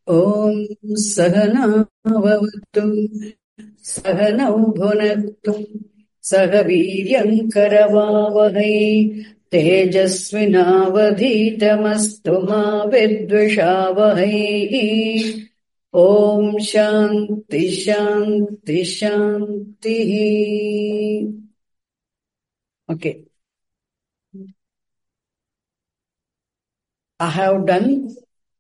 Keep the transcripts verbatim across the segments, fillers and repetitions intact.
Om Sahana Bhavatu Sahanau Bhunaktu Sahaviryam Karavavahai Tejasvinavadhitamastu ma vidvishavahai. Om Shanti Shanti Shanti. Okay. I have done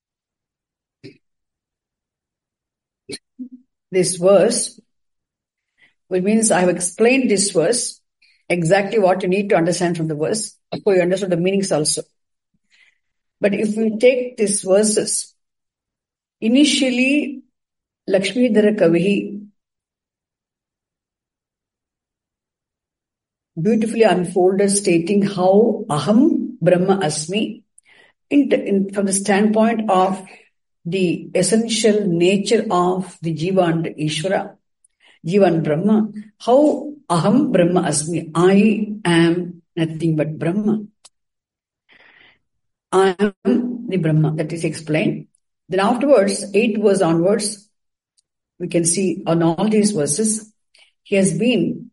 this verse, which means I have explained this verse, exactly what you need to understand from the verse. Of course, you understood the meanings also. But if we take these verses, initially, Lakshmidhara Kavi beautifully unfolded stating how Aham Brahma Asmi, in, in, from the standpoint of the essential nature of the Jiva and Ishvara, Jiva and Brahma, how Aham Brahma Asmi, I am nothing but Brahma. I am the Brahma, that is explained. Then afterwards, eight verse onwards, we can see on all these verses, he has been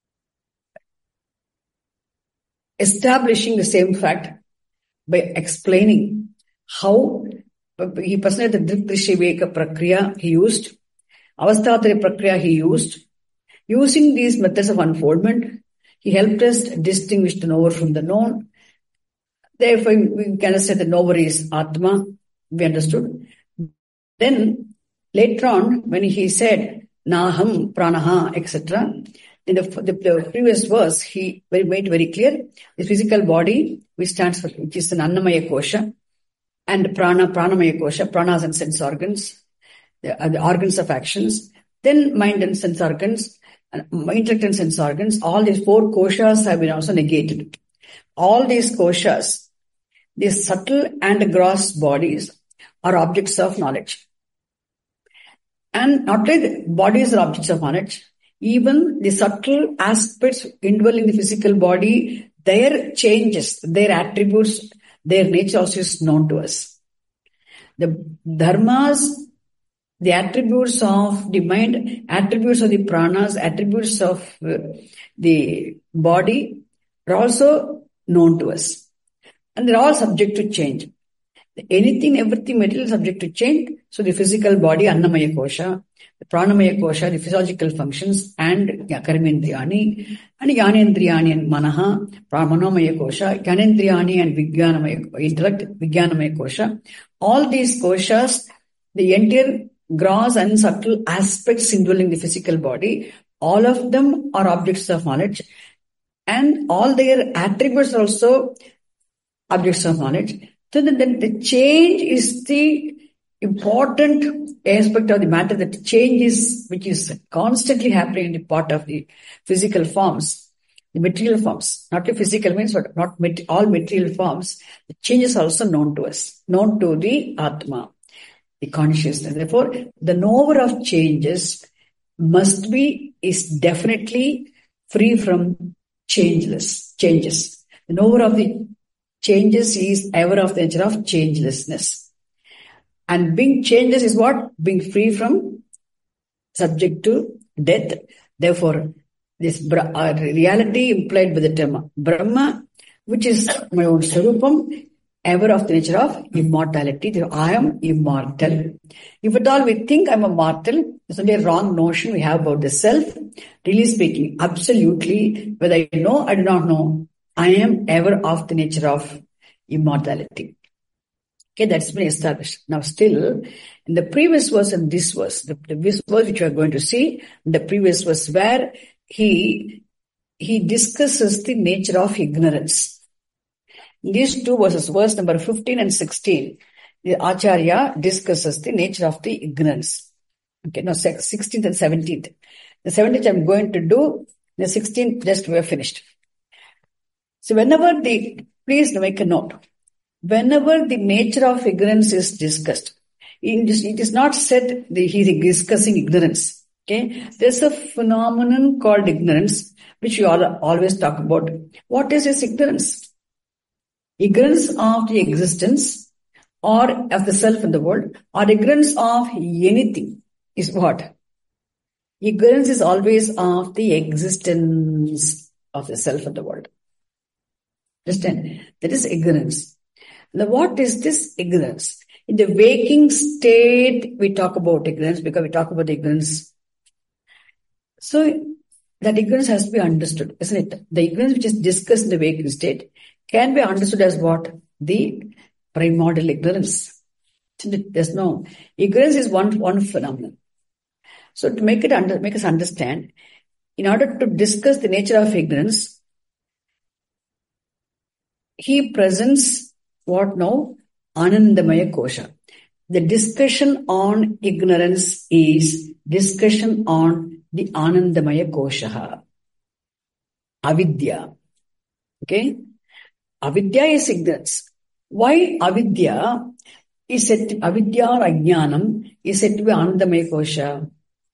establishing the same fact by explaining how he presented the Driptrishiveka Prakriya he used, Avasthatari Prakriya he used. Using these methods of unfoldment, he helped us distinguish the knower from the known. Therefore, we can say the knower is Atma, we understood. Then, later on, when he said, Naham, Pranaha, et cetera, in the, the, the previous verse, he made very clear, the physical body, which stands for, which is an Annamaya Kosha, and Prana, Pranamaya Kosha, pranas and sense organs, the, uh, the organs of actions, then mind and sense organs, and intellect and sense organs, all these four koshas have been also negated. All these koshas, these subtle and gross bodies, are objects of knowledge. And not only the bodies are objects of knowledge, even the subtle aspects indwelling the physical body, their changes, their attributes, their nature also is known to us. The dharmas, the attributes of the mind, attributes of the pranas, attributes of uh, the body are also known to us. And they're all subject to change. Anything, everything material is subject to change. So the physical body, Annamaya Kosha, the Pranamaya Kosha, the physiological functions, and Karmendriyani, and Yanendriyani and Manaha, Pramanomaya Kosha, Gyanendriyani and Vijnanamaya, intellect, Vijnanamaya Kosha. All these koshas, the entire gross and subtle aspects indwelling the physical body, all of them are objects of knowledge, and all their attributes are also objects of knowledge. So then the change is the important aspect of the matter, that change is, which is constantly happening in the part of the physical forms, the material forms, not the physical means, but not all material forms. The change is also known to us, known to the Atma, the consciousness. Therefore, the knower of changes must be, is definitely free from changeless, changes. The knower of the changes is ever of the nature of changelessness. And being changeless is what? Being free from, subject to death. Therefore, this uh, reality implied by the term Brahma, which is my own Swarupam, ever of the nature of immortality. Therefore, I am immortal. If at all we think I'm a mortal, it's only a wrong notion we have about the self. Really speaking, absolutely, whether I know, I do not know, I am ever of the nature of immortality. Okay, that's been established. Now still, in the previous verse and this verse, the previous verse which we are going to see, the previous verse where he, he discusses the nature of ignorance. In these two verses, verse number fifteen and sixteen, the Acharya discusses the nature of the ignorance. Okay, now sixteenth and seventeenth. The seventeenth I'm going to do, the sixteenth just we are finished. So whenever the, please make a note, whenever the nature of ignorance is discussed, it is, it is not said that he is discussing ignorance. Okay, there's a phenomenon called ignorance, which we all always talk about. What is this ignorance? Ignorance of the existence or of the self in the world, or ignorance of anything is what? Ignorance is always of the existence of the self in the world. Understand? That is ignorance. Now, what is this ignorance? In the waking state, we talk about ignorance because we talk about ignorance. So, that ignorance has to be understood, isn't it? The ignorance which is discussed in the waking state can be understood as what? The primordial ignorance. There's no... Ignorance is one, one phenomenon. So, to make it under, make us understand, in order to discuss the nature of ignorance, he presents what now? Anandamaya Kosha. The discussion on ignorance is discussion on the Anandamaya Kosha. Avidya. Okay? Avidya is ignorance. Why avidya is said to, avidya or ajnanam is said to be Anandamaya Kosha?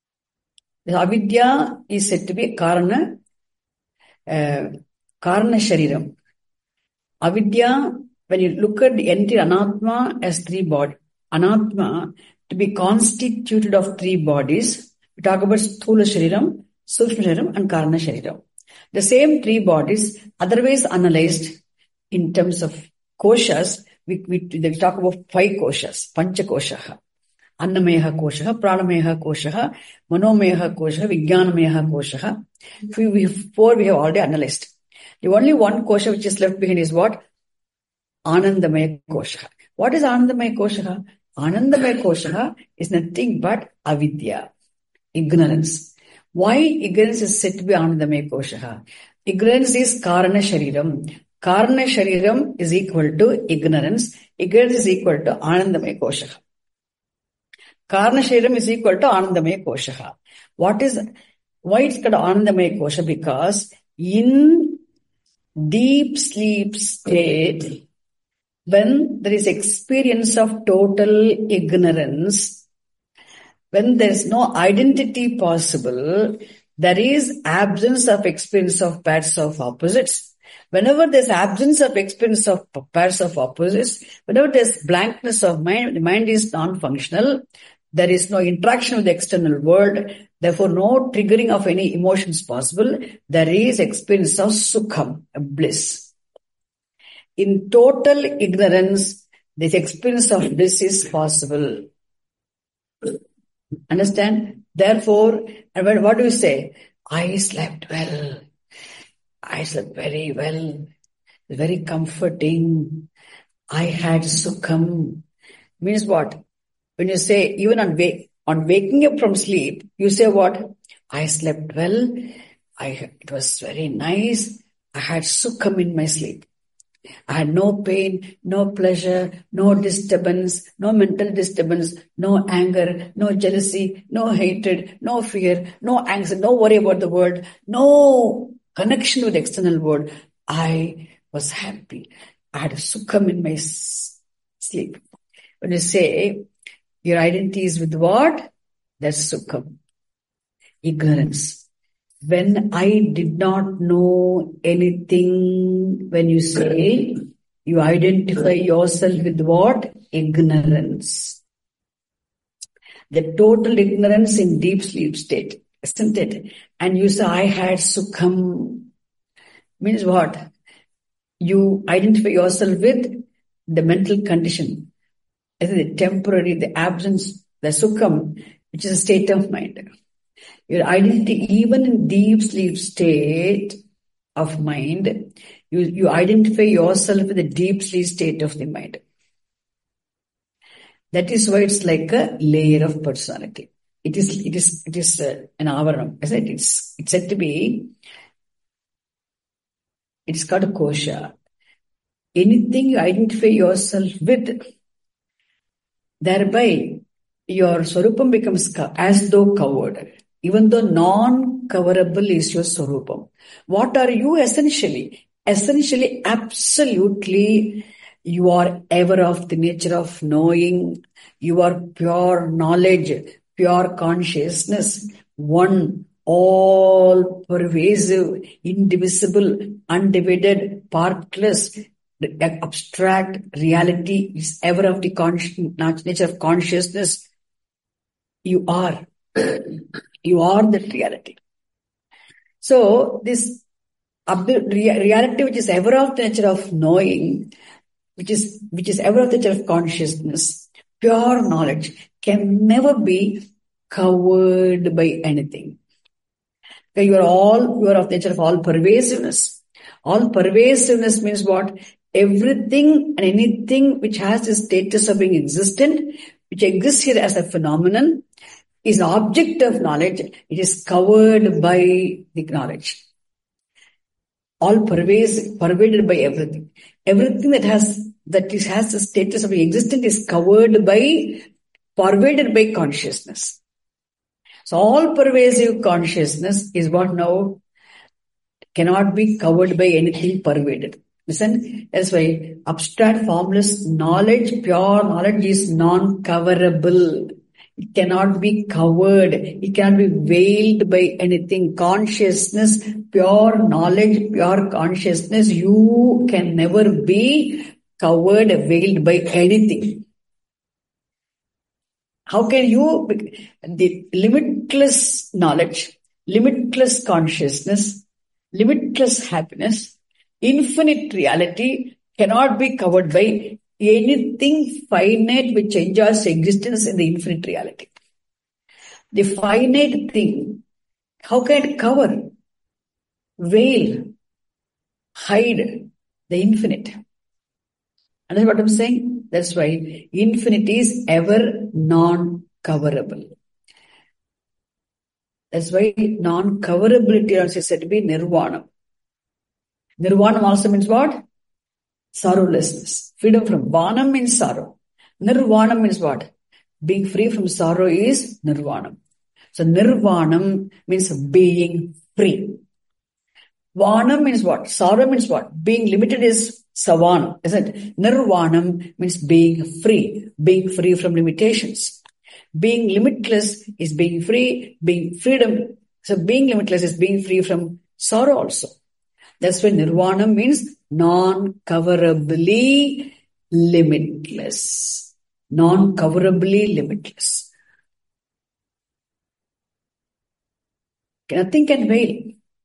Avidya is said to be Karana, uh, Karana Shariram. Avidya, when you look at the entire Anatma as three bodies, Anatma to be constituted of three bodies, we talk about Sthula Shariram, Sukshma Shariram and Karana Shariram. The same three bodies, otherwise analyzed in terms of koshas, we, we, we talk about five koshas, Pancha Koshaha. Annameha Koshaha, Pranameha Koshaha, Manomeha Koshaha, Vijnanameha Koshaha. We, four we have already analyzed. The only one kosha which is left behind is what? Anandamaya Kosha. What is Anandamaya Kosha? Anandamaya Kosha is nothing but avidya, ignorance. Why ignorance is said to be Anandamaya Kosha? Ignorance is Karana Shariram. Karana Shariram is equal to ignorance. Ignorance is equal to Anandamaya Kosha. Karana Shariram is equal to Anandamaya Kosha. What is, why it's called Anandamaya Kosha? Because in deep sleep state, when there is experience of total ignorance, when there is no identity possible, there is absence of experience of pairs of opposites. Whenever there is absence of experience of pairs of opposites, whenever there is blankness of mind, the mind is non-functional, there is no interaction with the external world, therefore no triggering of any emotions possible, there is experience of sukham, bliss. In total ignorance, this experience of bliss is possible. Understand? Therefore, and what do we say? I slept well. I slept very well. Very comforting. I had sukham. Means what? When you say, even on wake, on waking up from sleep, you say what? I slept well. I, it was very nice. I had sukham in my sleep. I had no pain, no pleasure, no disturbance, no mental disturbance, no anger, no jealousy, no hatred, no fear, no anxiety, no worry about the world, no connection with the external world. I was happy. I had a sukham in my sleep. When you say your identity is with what? That's sukham. Ignorance. When I did not know anything, when you say, you identify yourself with what? Ignorance. The total ignorance in deep sleep state, isn't it? And you say, I had sukham. Means what? You identify yourself with the mental condition. The temporary, the absence, the sukham, which is a state of mind. Your identity, even in deep sleep state of mind, you, you identify yourself with the deep sleep state of the mind. That is why it's like a layer of personality. It is, it is, it is uh, an avaram, isn't it? It's, it's said to be, it's called a kosha. Anything you identify yourself with, thereby your swarupam becomes as though covered. Even though non-coverable is your swarupam. What are you essentially? Essentially, absolutely, you are ever of the nature of knowing. You are pure knowledge, pure consciousness, one, all pervasive, indivisible, undivided, partless, the abstract reality is ever of the nature of consciousness. You are. You are that reality. So this reality which is ever of the nature of knowing, which is which is ever of the nature of consciousness, pure knowledge, can never be covered by anything. Okay, you are all, you are of the nature of all pervasiveness. All pervasiveness means what? Everything and anything which has the status of being existent, which exists here as a phenomenon, is object of knowledge. It is covered by the knowledge. All pervasive, pervaded by everything. Everything that has that is has the status of being existent is covered by, pervaded by consciousness. So all pervasive consciousness is what now cannot be covered by anything pervaded. Listen, that's why abstract formless knowledge, pure knowledge is non-coverable. It cannot be covered. It cannot be veiled by anything. Consciousness, pure knowledge, pure consciousness, you can never be covered, veiled by anything. How can you, the limitless knowledge, limitless consciousness, limitless happiness, infinite reality cannot be covered by anything finite which enjoys existence in the infinite reality. The finite thing, how can it cover, veil, hide the infinite? Understand what I'm saying? That's why infinity is ever non-coverable. That's why non-coverability also is said to be nirvana. Nirvana also means what? Sorrowlessness. Freedom from vana means sorrow. Nirvana means what? Being free from sorrow is nirvana. So nirvana means being free. Vana means what? Sorrow means what? Being limited is savana, isn't it? Nirvana means being free, being free from limitations. Being limitless is being free, being freedom. So being limitless is being free from sorrow also. That's why nirvana means non-coverably limitless. Non-coverably limitless. Okay, nothing can veil.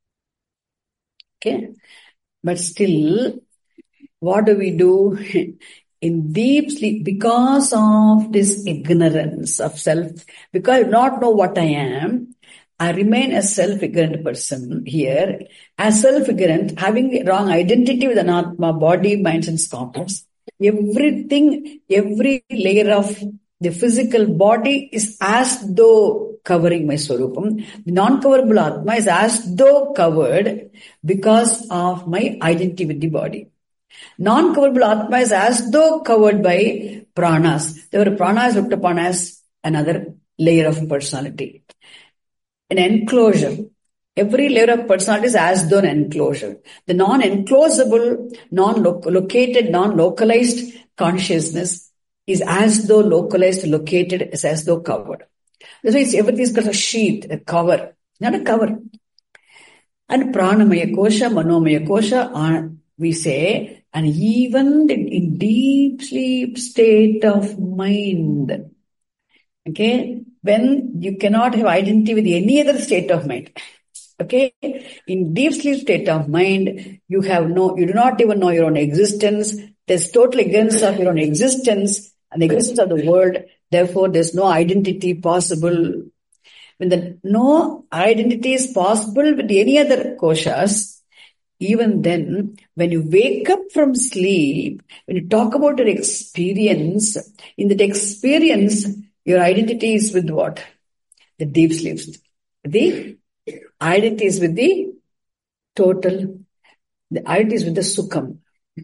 Okay, but still, what do we do? In deep sleep, because of this ignorance of self, because I do not know what I am, I remain a self-ignorant person here. As self-ignorant, having a wrong identity with Anatma, body, minds and complex, everything, every layer of the physical body is as though covering my Swarupam. The non-coverable Atma is as though covered because of my identity with the body. Non-coverable Atma is as though covered by pranas. There were pranas looked upon as another layer of personality. An enclosure. Every layer of personality is as though an enclosure. The non-enclosable, non-located, non-localized consciousness is as though localized, located, is as though covered. That's why it's, everything is called a sheath, a cover, not a cover. And pranamaya kosha, manomaya kosha, we say, and even in deep sleep state of mind, okay, when you cannot have identity with any other state of mind, okay, in deep sleep state of mind, you have no, you do not even know your own existence. There's total ignorance of your own existence and the existence of the world. Therefore, there's no identity possible. When the no identity is possible with any other koshas, even then, when you wake up from sleep, when you talk about your experience, in that experience, your identity is with what? The deep sleep. The identity is with the total. The identity is with the sukham.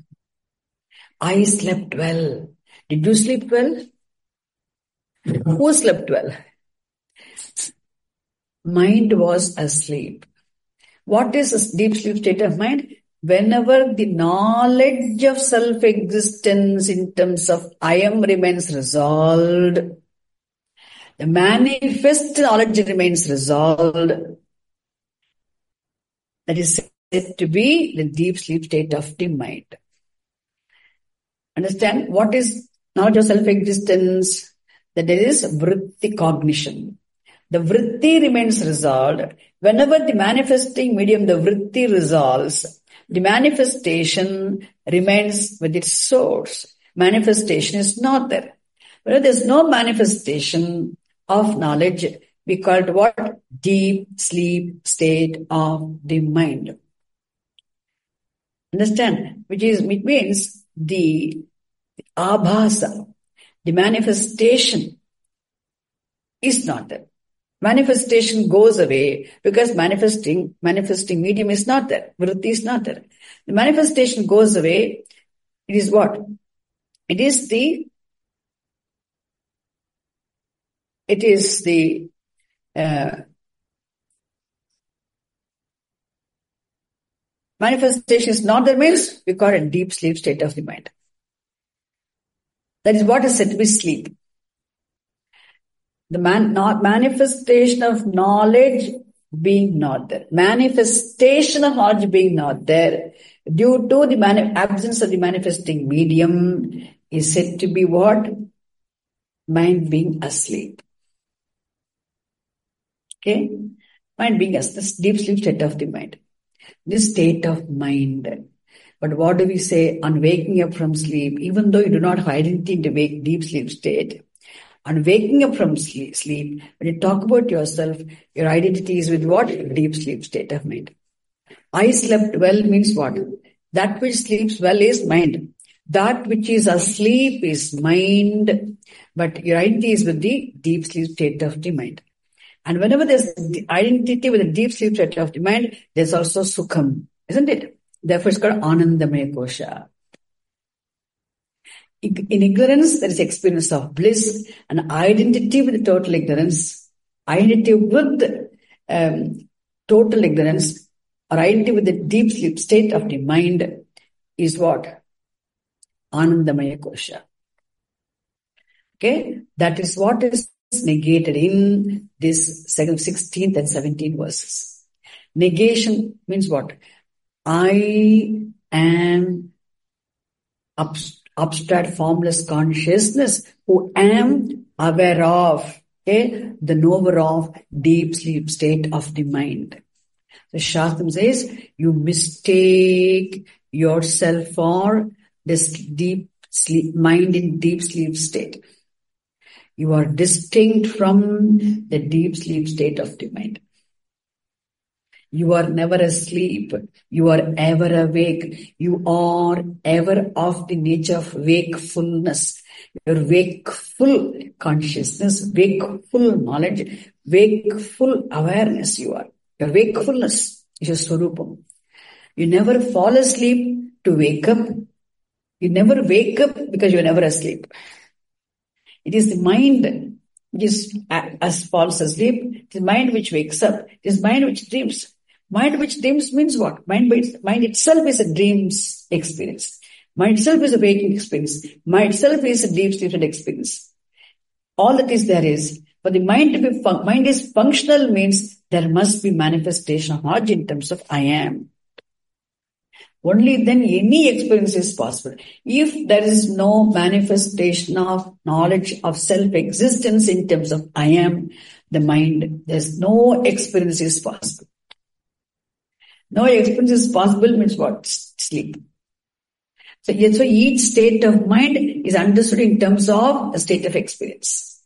I slept well. Did you sleep well? Who slept well? Mind was asleep. What is a deep sleep state of mind? Whenever the knowledge of self-existence in terms of I am remains resolved, the manifest knowledge remains resolved, that is said to be the deep sleep state of the mind. Understand what is knowledge of self-existence? That there is vritti cognition. The vritti remains resolved. Whenever the manifesting medium, the vritti resolves, the manifestation remains with its source. Manifestation is not there. When there is no manifestation of knowledge, we call it what? Deep sleep state of the mind. Understand? Which is, it means the, the abhasa, the manifestation is not there. Manifestation goes away because manifesting, manifesting medium is not there. Vritti is not there. The manifestation goes away. It is what? It is the, it is the, uh, manifestation is not there means we call it a deep sleep state of the mind. That is what is said to be sleep. The man, not manifestation of knowledge being not there. Manifestation of knowledge being not there due to the mani- absence of the manifesting medium is said to be what? Mind being asleep. Okay? Mind being asleep. This deep sleep state of the mind. This state of mind. But what do we say on waking up from sleep? Even though you do not have identity in the wake, deep sleep state, on waking up from sleep, sleep, when you talk about yourself, your identity is with what? Deep sleep state of mind. I slept well means what? That which sleeps well is mind. That which is asleep is mind. But your identity is with the deep sleep state of the mind. And whenever there's the identity with the deep sleep state of the mind, there's also sukham, isn't it? Therefore, it's called Anandamaya Kosha. In ignorance, there is experience of bliss, and identity with total ignorance, identity with um, total ignorance, or identity with the deep sleep state of the mind is what? Anandamaya Kosha. Okay? That is what is negated in this sixteenth and seventeenth verses. Negation means what? I am abstract. Abstract, formless consciousness who am aware of, okay, the knower of deep sleep state of the mind. The Shastram says, you mistake yourself for this deep sleep, mind in deep sleep state. You are distinct from the deep sleep state of the mind. You are never asleep. You are ever awake. You are ever of the nature of wakefulness. Your wakeful consciousness, wakeful knowledge, wakeful awareness you are. Your wakefulness is your swarupam. You never fall asleep to wake up. You never wake up because you are never asleep. It is the mind which is as falls asleep. It is mind which wakes up. It is mind which dreams. Mind which dreams means what? Mind, mind itself is a dreams experience. Mind itself is a waking experience. Mind itself is a deep sleep experience. All that is there is, for the mind to be, fun- mind is functional means there must be manifestation of knowledge in terms of I am. Only then any experience is possible. If there is no manifestation of knowledge of self-existence in terms of I am, the mind, there's no experience is possible. No experience is possible means what? Sleep. So, so each state of mind is understood in terms of a state of experience.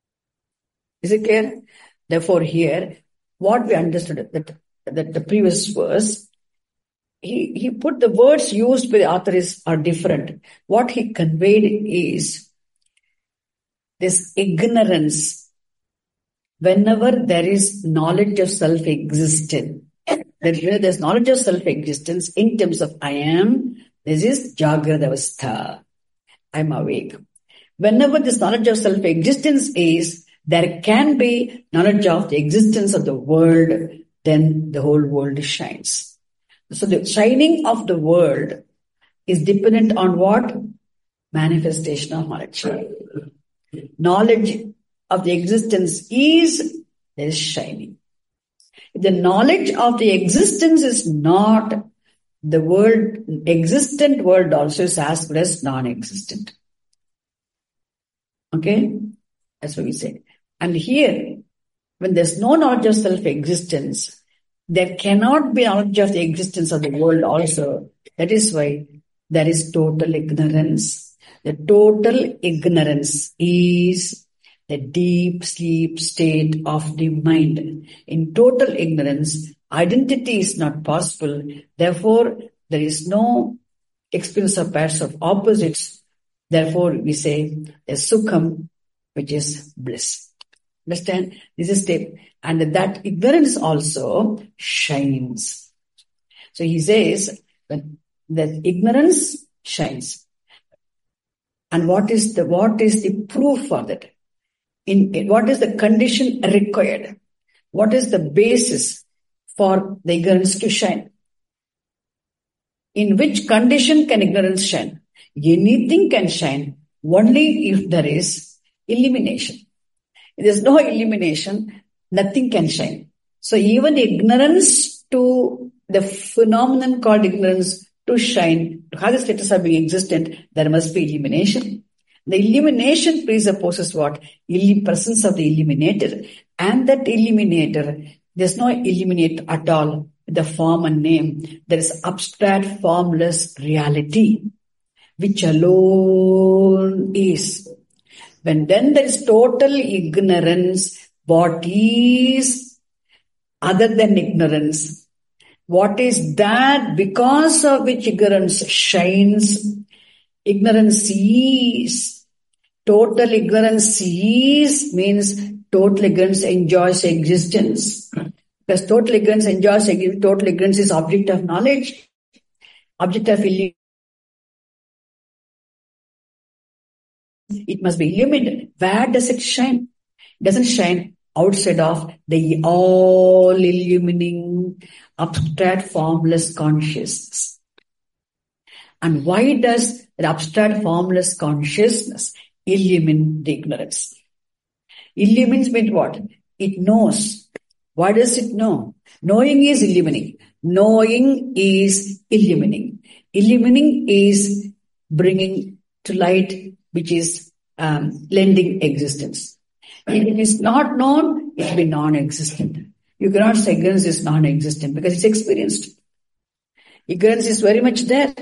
Is it clear? Therefore here, what we understood that, that the previous verse, he, he put the words used by the author is, are different. What he conveyed is this ignorance. Whenever there is knowledge of self-existence, that where there's knowledge of self-existence in terms of I am, this is Jagrata Avastha. I'm awake. Whenever this knowledge of self-existence is, there can be knowledge of the existence of the world, then the whole world shines. So the shining of the world is dependent on what? Manifestation of knowledge. Knowledge of the existence is, there is shining. If the knowledge of the existence is not the world, existent world also is as good as non-existent. Okay? That's what we say. And here, when there's no knowledge of self-existence, there cannot be knowledge of the existence of the world also. That is why there is total ignorance. The total ignorance is the deep sleep state of the mind. In total ignorance, identity is not possible. Therefore, there is no experience of pairs of opposites. Therefore, we say a sukham, which is bliss. Understand? This is step. And that ignorance also shines. So he says that, that ignorance shines. And what is the what is the proof for that? In, in what is the condition required? What is the basis for the ignorance to shine? In which condition can ignorance shine? Anything can shine only if there is illumination. If there is no illumination, nothing can shine. So even ignorance to the phenomenon called ignorance to shine, to have the status of being existent, there must be illumination. The illumination presupposes what? Illi- presence of the illuminator. And that illuminator, there's no illuminator at all, the form and name. There is abstract, formless reality, which alone is. When then there is total ignorance, what is other than ignorance? What is that because of which ignorance shines? Ignorance is, total ignorance is, means total ignorance enjoys existence. Because total ignorance enjoys existence, total ignorance is object of knowledge, object of illumination. It must be illuminated. Where does it shine? It doesn't shine outside of the all-illumining, abstract, formless consciousness. And why does the abstract, formless consciousness illumine the ignorance? Illumines means what? It knows. Why does it know? Knowing is illumining. Knowing is illumining. Illumining is bringing to light, which is um, lending existence. If it is not known, it will be non-existent. You cannot say ignorance is non-existent because it's experienced. Ignorance is very much there.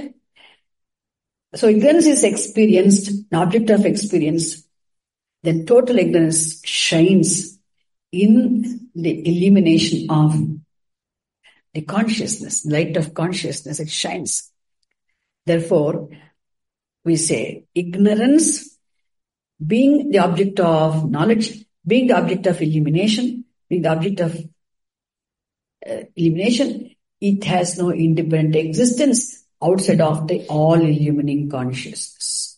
So ignorance is experienced, an object of experience. Then total ignorance shines in the illumination of the consciousness, light of consciousness. It shines. Therefore, we say ignorance being the object of knowledge, being the object of illumination, being the object of uh, illumination, it has no independent existence outside of the all-illumining consciousness.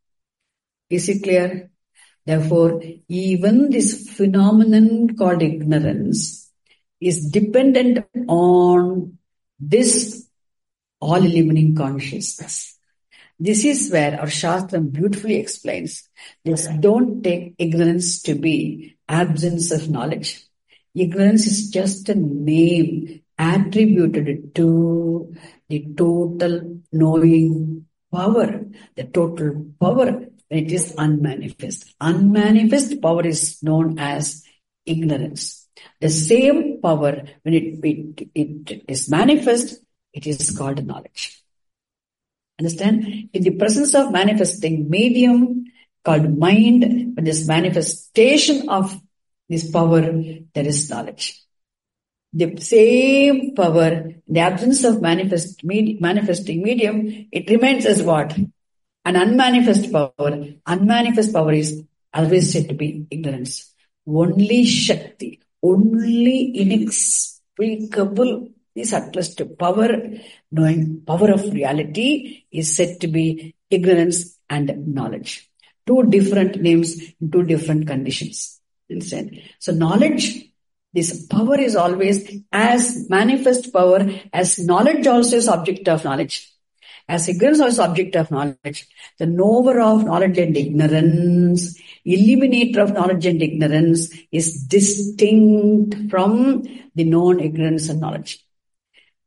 Is it clear? Therefore, even this phenomenon called ignorance is dependent on this all-illumining consciousness. This is where our Shastram beautifully explains this. Don't take ignorance to be absence of knowledge. Ignorance is just a name attributed to the total knowing power, the total power when it is unmanifest. Unmanifest power is known as ignorance. The same power, when it, it, it is manifest, it is called knowledge. Understand? In the presence of manifesting medium called mind, when this manifestation of this power, there is knowledge. The same power, in the absence of manifest, med, manifesting medium, it remains as what? An unmanifest power. Unmanifest power is always said to be ignorance. Only Shakti, only inexplicable, the subtlest power, knowing power of reality, is said to be ignorance and knowledge. Two different names in two different conditions. Understand? So knowledge, this power is always as manifest power, as knowledge also is object of knowledge. As ignorance also is object of knowledge. The knower of knowledge and ignorance, eliminator of knowledge and ignorance is distinct from the known ignorance and knowledge.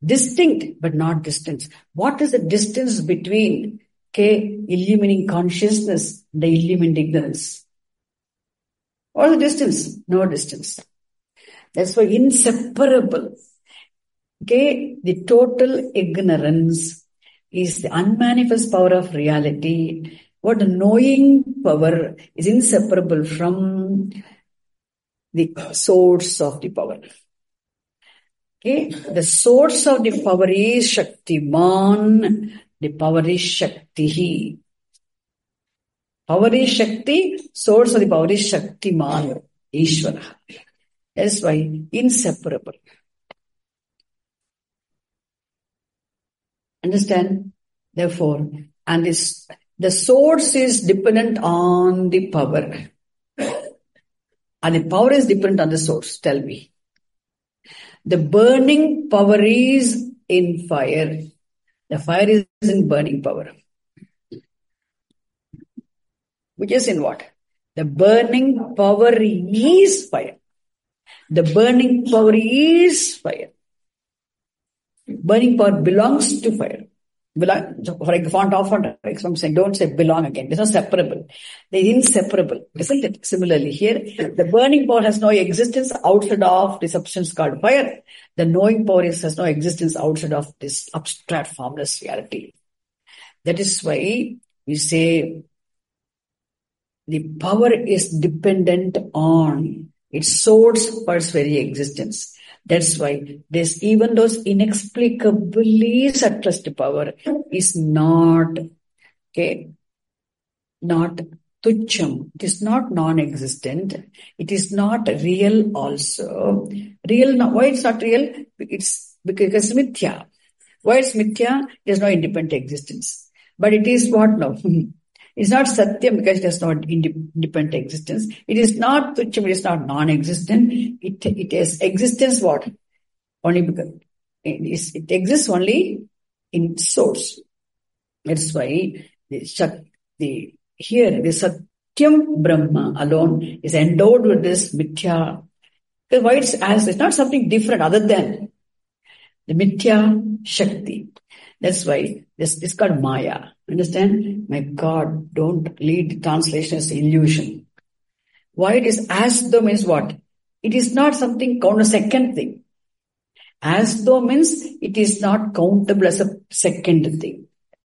Distinct, but not distance. What is the distance between, okay, illumining consciousness and the illumined ignorance? What is the distance? No distance. That's why inseparable. Okay, the total ignorance is the unmanifest power of reality. What the knowing power is inseparable from the source of the power. Okay, the source of the power is Shaktiman. The power is Shakti. Power is Shakti. Source of the power is Shaktiman. Ishvara. That's why inseparable. Understand? Therefore, and this, the source is dependent on the power. And the power is dependent on the source. Tell me. The burning power is in fire. The fire is in burning power. Which is in what? The burning power is fire. The burning power is fire. Burning power belongs to fire. Belong, for example, often I'm saying, don't say belong again. It's not separable. They're inseparable, isn't it? Similarly, here, the burning power has no existence outside of the substance called fire. The knowing power is, has no existence outside of this abstract, formless reality. That is why we say the power is dependent on its source for its very existence. That's why this, even those inexplicably subtlest power is not, okay, not tucham. It is not non-existent. It is not real also. Real, why it's not real? It's because it's mithya. Why it's mithya? There's no independent existence. But it is what now? It's not satyam because it has not independent existence. It is not tucham, it is not non-existent. It, it has existence what? Only because it, is, it exists only in source. That's why the, the here the Satyam Brahma alone is endowed with this mithya. Because why it's as it's not something different other than the mithya Shakti. That's why this is called Maya. Understand? My God, don't lead translation as illusion. Why it is as though means what? It is not something count a second thing. As though means it is not countable as a second thing.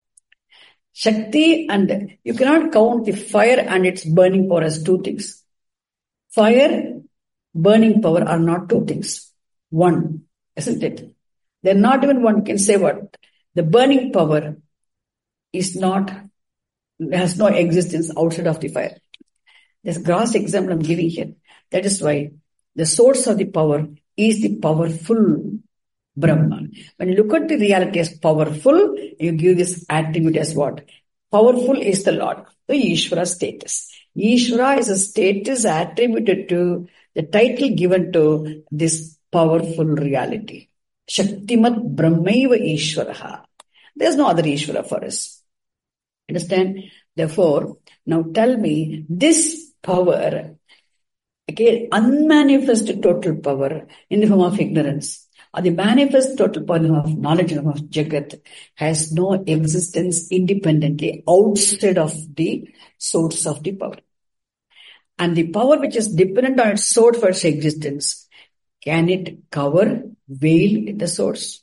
Shakti and you cannot count the fire and its burning power as two things. Fire, burning power are not two things. One, isn't it? They're not even one. Can say what? The burning power is not, has no existence outside of the fire. This gross example I'm giving here. That is why the source of the power is the powerful Brahman. When you look at the reality as powerful, you give this attribute as what? Powerful is the Lord, the Ishvara status. Ishvara is a status attributed to the title given to this powerful reality. Shaktimat Brahmaiva Ishvaraha. There's no other Ishvara for us. Understand? Therefore, now tell me, this power, okay, unmanifest total power in the form of ignorance, or the manifest total power in the form of knowledge in the form of Jagat, has no existence independently outside of the source of the power. And the power which is dependent on its source for its existence, can it cover, veil the source?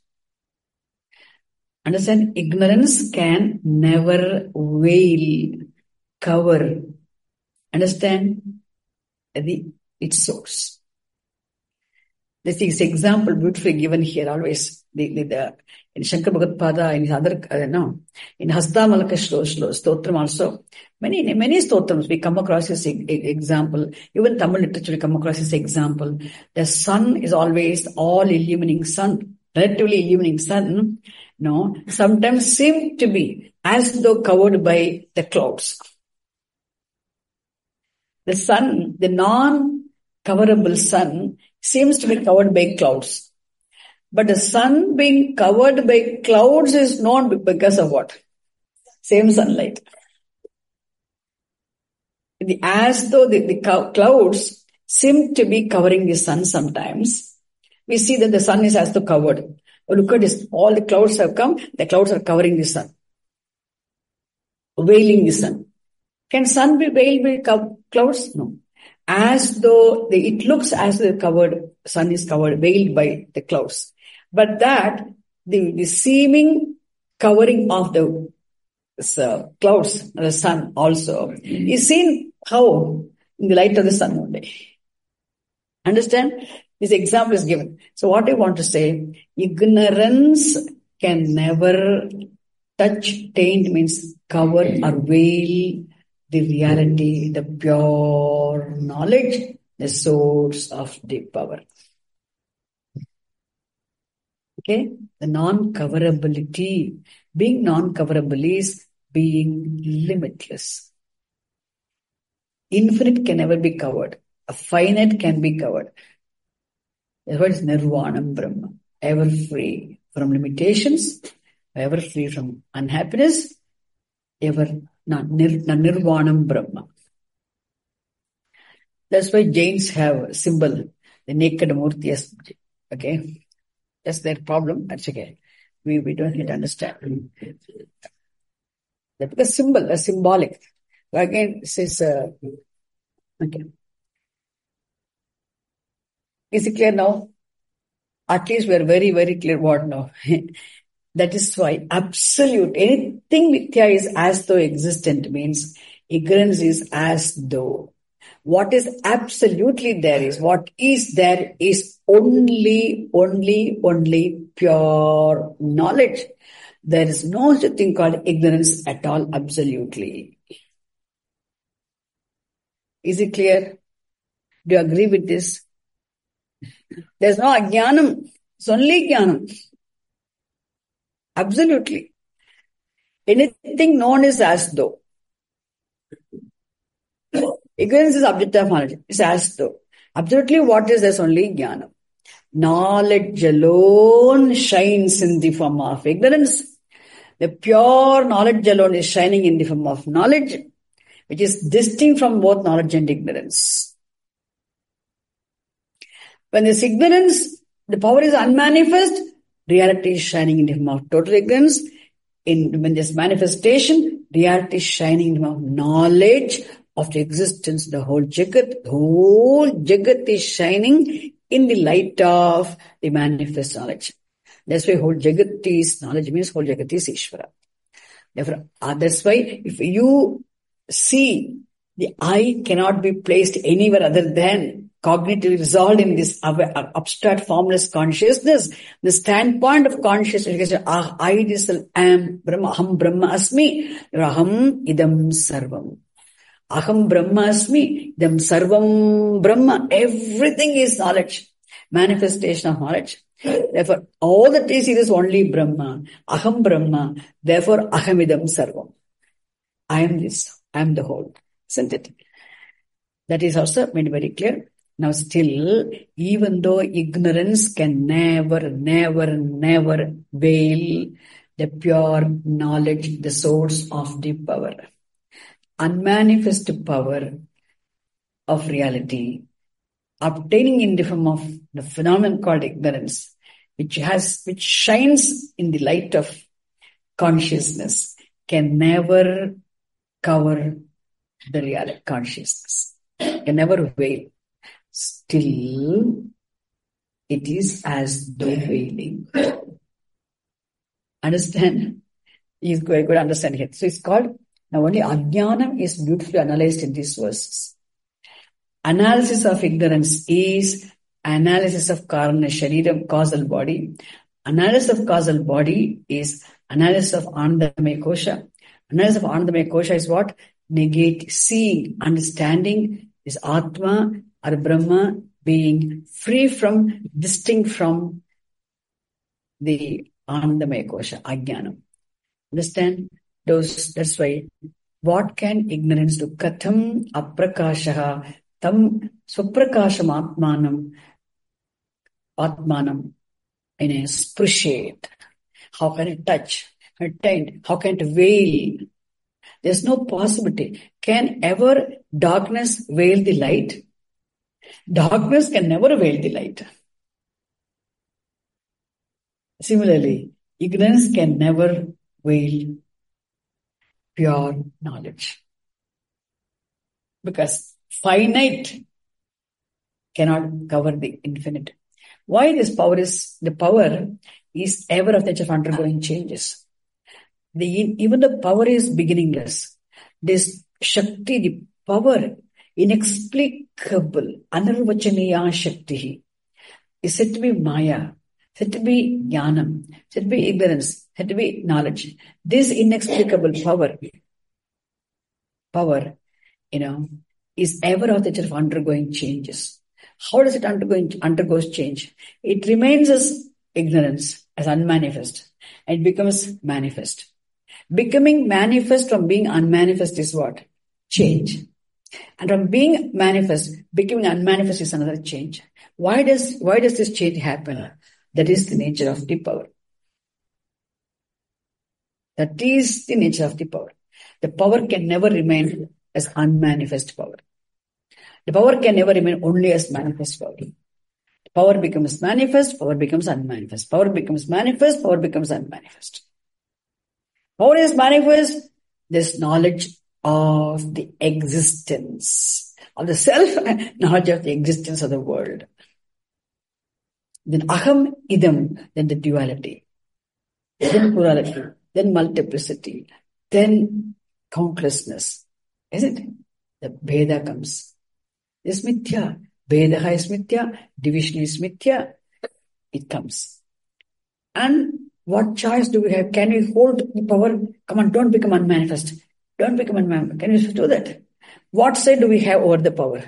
Understand? Ignorance can never veil, cover. Understand? The, its source. This is example beautifully given here always. The, the, the, in Shankar Bhagatpada, in his other, uh, no, in Hastamalaka Stotram also, many, many stotrams we come across this example. Even Tamil literature we come across this example. The sun is always all illumining sun, relatively illumining sun, no, sometimes seem to be as though covered by the clouds. The sun, the non-coverable sun, seems to be covered by clouds. But the sun being covered by clouds is not because of what? Same sunlight. The, as though the, the clouds seem to be covering the sun sometimes, we see that the sun is as though covered. Oh, look at this. All the clouds have come. The clouds are covering the sun. Veiling the sun. Can sun be veiled by clouds? No. As though the, it looks as though the covered, sun is covered, veiled by the clouds. But that, the, the seeming covering of the uh, clouds, the sun also, is seen how? In the light of the sun only. Understand? This example is given. So what I want to say, ignorance can never touch, taint means cover or veil the reality, the pure knowledge, the source of deep power. Okay? The non-coverability. Being non-coverable is being limitless. Infinite can never be covered. A finite can be covered. That's what is Nirvanam Brahma. Ever free from limitations, ever free from unhappiness, ever not nir, Nirvanam Brahma. That's why Jains have a symbol, the naked Murti. Yes, okay. That's their problem. That's okay. We, we don't need to understand. That's a symbol, a symbolic. Again, this is, uh, okay. Is it clear now? At least we are very, very clear what now. That is why absolute, anything mithya is as though existent means ignorance is as though. What is absolutely there is, what is there is only, only, only pure knowledge. There is no such thing called ignorance at all, absolutely. Is it clear? Do you agree with this? There's no ajnanam. It's only jnanam. Absolutely. Anything known is as though. Ignorance is object of knowledge. It's as though. Absolutely what is there's only jnanam. Knowledge alone shines in the form of ignorance. The pure knowledge alone is shining in the form of knowledge, which is distinct from both knowledge and ignorance. When this ignorance, the power is unmanifest, reality is shining in the form of total ignorance. In, when this manifestation, reality is shining in the form of knowledge of the existence, the whole Jagat. The whole Jagat is shining in the light of the manifest knowledge. That's why whole Jagat is, knowledge means whole Jagat is Ishvara. Therefore, uh, that's why if you see, the I cannot be placed anywhere other than cognitively resolved in this abstract formless consciousness. The standpoint of consciousness is, ah, I this am Brahma, Aham Brahma Asmi, Aham Idam Sarvam. Aham Brahma Asmi, Idam Sarvam Brahma. Everything is knowledge, manifestation of knowledge. Therefore, all that is, it is only Brahma. Aham Brahma. Therefore, Aham Idam Sarvam. I am this. I am the whole. Isn't it? That is also made very clear. Now still, even though ignorance can never, never, never veil the pure knowledge, the source of deep power, unmanifest power of reality, obtaining in the form of the phenomenon called ignorance, which has, which shines in the light of consciousness, can never cover the real consciousness, can never veil. Still, it is as though veiling. Understand? He's going to understand here. So it's called, now only ajnanam is beautifully analyzed in these verses. Analysis of ignorance is analysis of karana shariram, causal body. Analysis of causal body is analysis of Anandamaya Kosha. Analysis of Anandamaya Kosha is what? Negate, seeing, understanding is Atma or Brahma being free from, distinct from the Anandamaya Kosha, Ajnanam. Understand? Those, that's why, what can ignorance do? Katham aprakashaha tam swaprakasham atmanam atmanam in a sprishet. How can it touch, attain? How can it veil? There's no possibility. Can ever darkness veil the light? Darkness can never veil the light. Similarly, ignorance can never veil pure knowledge. Because finite cannot cover the infinite. Why this power is, the power is ever of nature of undergoing changes. The, even the power is beginningless. This Shakti, the power, inexplicable, anarvachaniya Shakti, is said to be Maya, said to be Jnanam, said to be ignorance, said to be knowledge. This inexplicable power, power, you know, is ever of the nature of undergoing changes. How does it undergo, undergoes change? It remains as ignorance, as unmanifest, and it becomes manifest. Becoming manifest from being unmanifest is what? Change. And from being manifest, becoming unmanifest is another change. Why does, why does this change happen? That is the nature of the power. That is the nature of the power. The power can never remain as unmanifest power. The power can never remain only as manifest power. Power becomes manifest, power becomes unmanifest. Power becomes manifest, power becomes unmanifest. Power is manifest, this knowledge of the existence, of the self-knowledge of the existence of the world. Then aham idam, then the duality, then plurality, then multiplicity, then countlessness. Isn't it? The Bheda comes. This mithya. Bhedaha is mithya, division is mithya. It comes. And what choice do we have? Can we hold the power? Come on, don't become unmanifest. Don't become unmanifest. Can you do that? What side do we have over the power?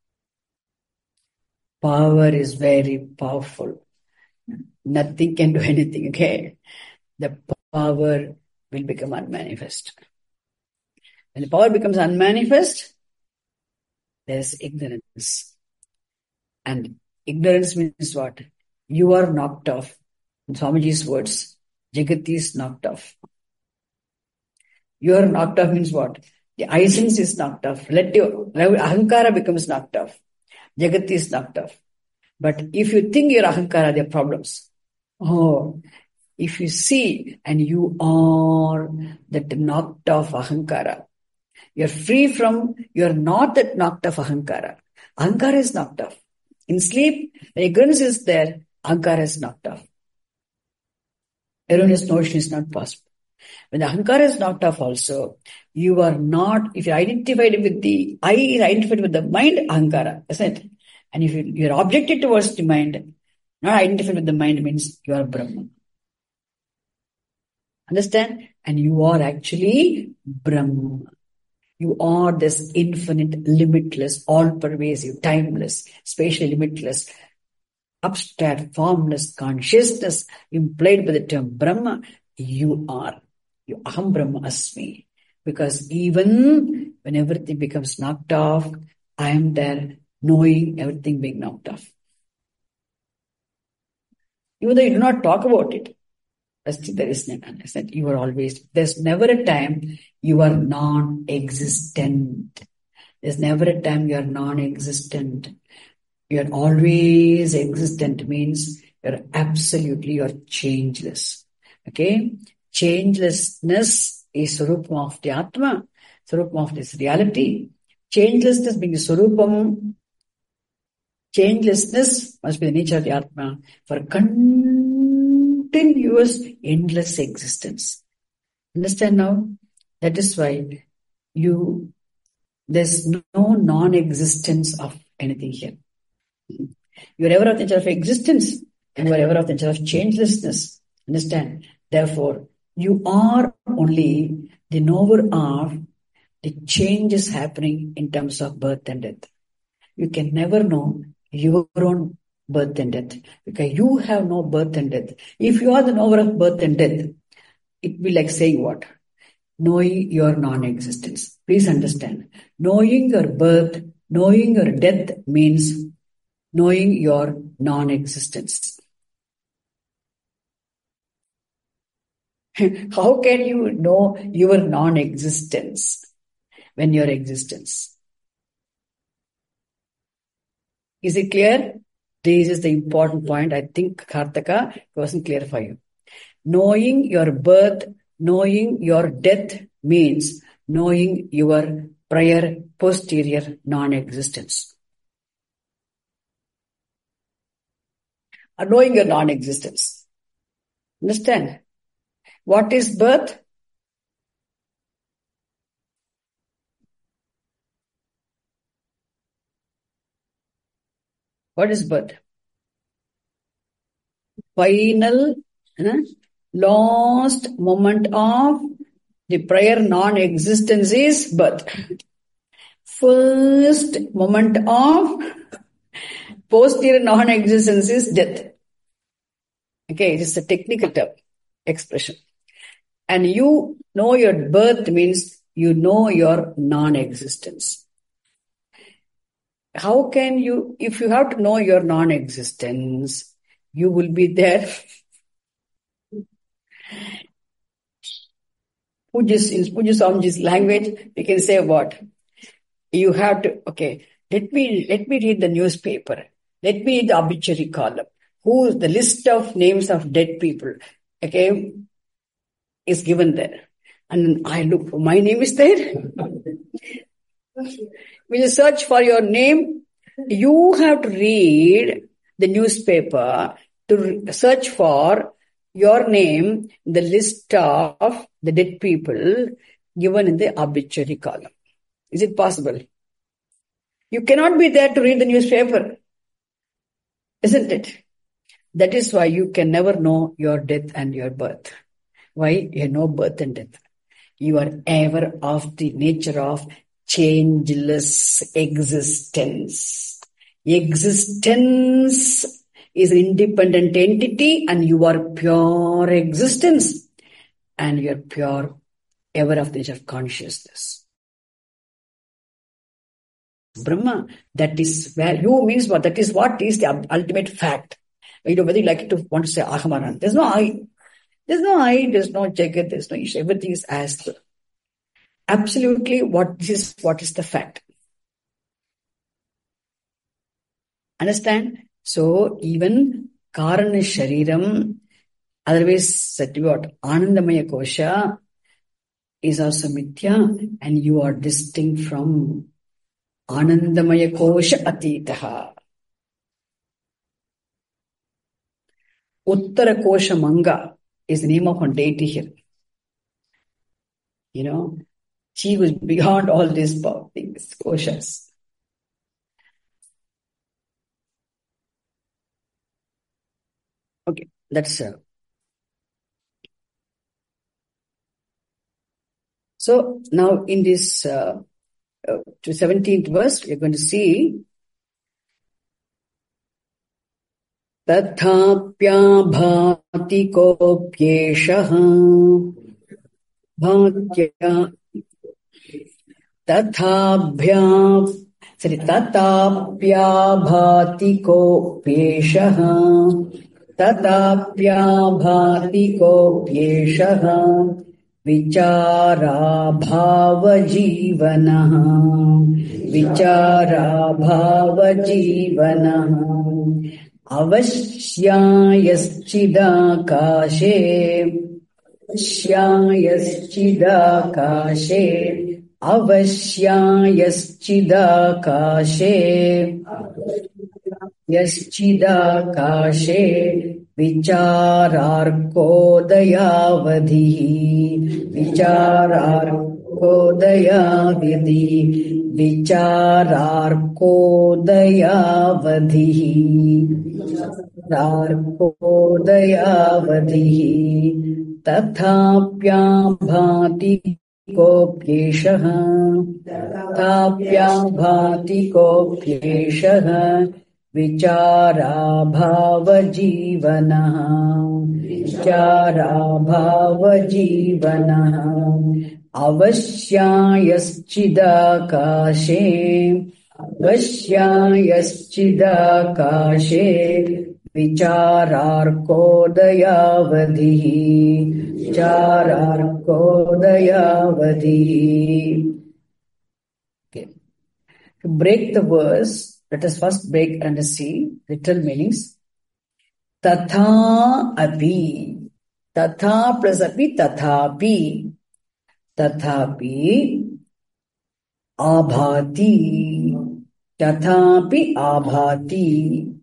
Power is very powerful. Nothing can do anything, okay? The power will become unmanifest. When the power becomes unmanifest, there is ignorance. And ignorance means what? You are knocked off. In Swamiji's words, Jagat is knocked off. You are knocked off means what? The I sense is knocked off. Relative, ahankara becomes knocked off. Jagat is knocked off. But if you think you're ahankara, there are problems. Oh, if you see and you are that knocked off ahankara, you're free from, you're not that knocked off ahankara. Ahankara is knocked off. In sleep, when ignorance is there, ahankara is knocked off. Erroneous notion is not possible. When the ahankara is knocked off also, you are not, if you're identified with the, I is identified with the mind, ahankara, isn't it? And if you, you're objected towards the mind, not identified with the mind means you are Brahman. Understand? And you are actually Brahman. You are this infinite, limitless, all-pervasive, timeless, spatially limitless, abstract, formless consciousness implied by the term Brahma. You are. You aham Brahma asmi. Because even when everything becomes knocked off, I am there knowing everything being knocked off. Even though you do not talk about it, still there is no understand. You are always, there's never a time you are non-existent. There's never a time you are non-existent. You are always existent means you're absolutely, you're changeless. Okay? Changelessness is Swarupam of the Atma, Swarupam of this reality. Changelessness being the Swarupam, changelessness must be the nature of the Atma for continuous, endless existence. Understand now? That is why you, there's no non-existence of anything here. You are ever of the nature of existence, and you are ever of the nature of changelessness. Understand? Therefore, you are only the knower of the changes happening in terms of birth and death. You can never know your own birth and death, because you have no birth and death. If you are the knower of birth and death, it will be like saying what? Knowing your non-existence. Please understand. Knowing your birth, knowing your death means knowing your non-existence. How can you know your non-existence when your existence? Is it clear? This is the important point. I think, Karthika, it wasn't clear for you. Knowing your birth, knowing your death means knowing your prior, posterior non-existence. Or knowing your non-existence. Understand? What is birth? What is birth? Final, uh, last moment of the prior non-existence is birth. First moment of posterior non-existence is death. Okay, it is a technical term, expression. And you know your birth means you know your non-existence. How can you, if you have to know your non-existence, you will be there. Pujas, in Puja Swamiji's language, we can say what? You have to, okay, let me, let me read the newspaper. Let me read the obituary column. Who, the list of names of dead people, okay, is given there. And I look, my name is there. When you search for your name, you have to read the newspaper to search for your name, the list of the dead people given in the obituary column. Is it possible? You cannot be there to read the newspaper, isn't it? That is why you can never know your death and your birth. Why? You know birth and death. You are ever of the nature of changeless existence. Existence is an independent entity and you are pure existence. And you are pure, ever of the nature of consciousness. Brahma, that is where you means what? That is what is the ultimate fact. You know, whether you like to want to say Ahamaran. There's no I. There's no I, there's no Jagat, there's no Isha. Everything is as the absolutely what is what is the fact. Understand? So even Karana Shariram, otherwise said to be what? Anandamaya Kosha is also Mithya, and you are distinct from Anandamaya Kosha Atitaha. Uttara Kosha Manga is the name of one deity here. You know, she was beyond all these things, koshas. Okay, that's uh, so now in this uh, uh, to seventeenth verse, we're going to see Tathapya bhati kopyeshaha bhatya tathabhya sorry tatapya bhati kopyeshaha tatapya bhati kopyeshaha vichara bhava jivanaha vichara bhava jivanaha Avashyayaschidakashe Avashyayaschidakashe Avashyayaschidakashe Yaschidakashe Vichararkodayavadhi Vichararkodayavadhi Vichararkodayavadhi Vichararkodayavadhi Tathapya bhati kopyeshaha Tathapya bhati kopyeshaha Vichara bhava jivanaha Vichara bhava jivanaha Avashyayaschidakashe Avashyayaschidakashe Vichararkodayavadhi Vichararkodayavadhi. Okay. To break the verse, let us first break and see literal meanings. Tatha api. Tatha plus api, tathapi. Tathapi abhati. Tathapi abhati.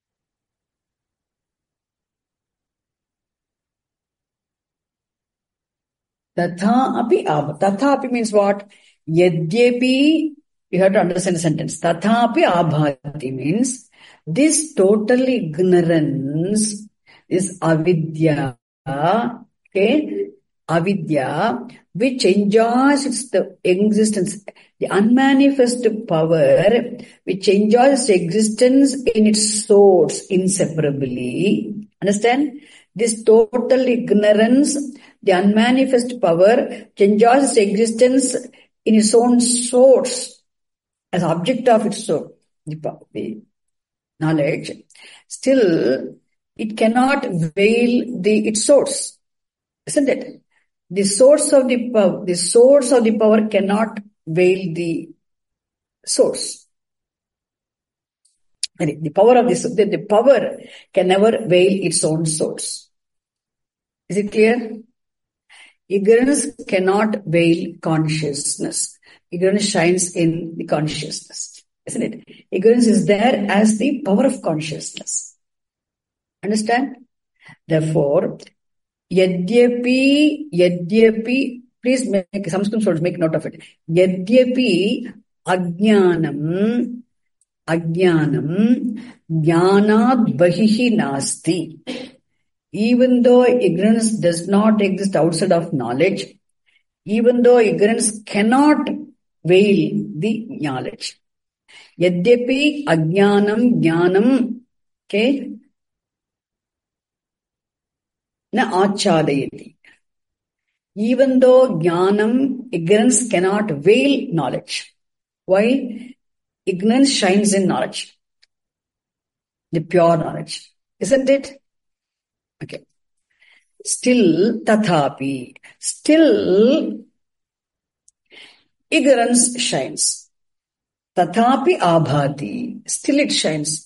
Tatha api abhati. Tatha api means what? Yadyapi, you have to understand the sentence. Tatha api abhati means this total ignorance is avidya, okay? Avidya, which enjoys its the existence, the unmanifest power, which enjoys its existence in its source inseparably. Understand? This total ignorance, the unmanifest power, which enjoys its existence in its own source, as object of its soul, the, the knowledge, still it cannot veil the its source, isn't it? The source of the power, the source of the power cannot veil the source. The power of this, the, the power can never veil its own source. Is it clear? Ignorance cannot veil consciousness. Ignorance shines in the consciousness, isn't it? Ignorance is there as the power of consciousness. Understand? Therefore, Yadyapi, Yadyapi, please make, some students make note of it. Yadyapi Ajnanam, Ajnanam, Jnanad Bahihi Nasti. Even though ignorance does not exist outside of knowledge, even though ignorance cannot veil the knowledge. Yadyapi Ajnanam, Jnanam, okay? Na achadayati. Even though jnanam, ignorance cannot veil knowledge. Why? Ignorance shines in knowledge. The pure knowledge. Isn't it? Okay. Still, tathapi. Still, ignorance shines. Tathapi abhati. Still it shines.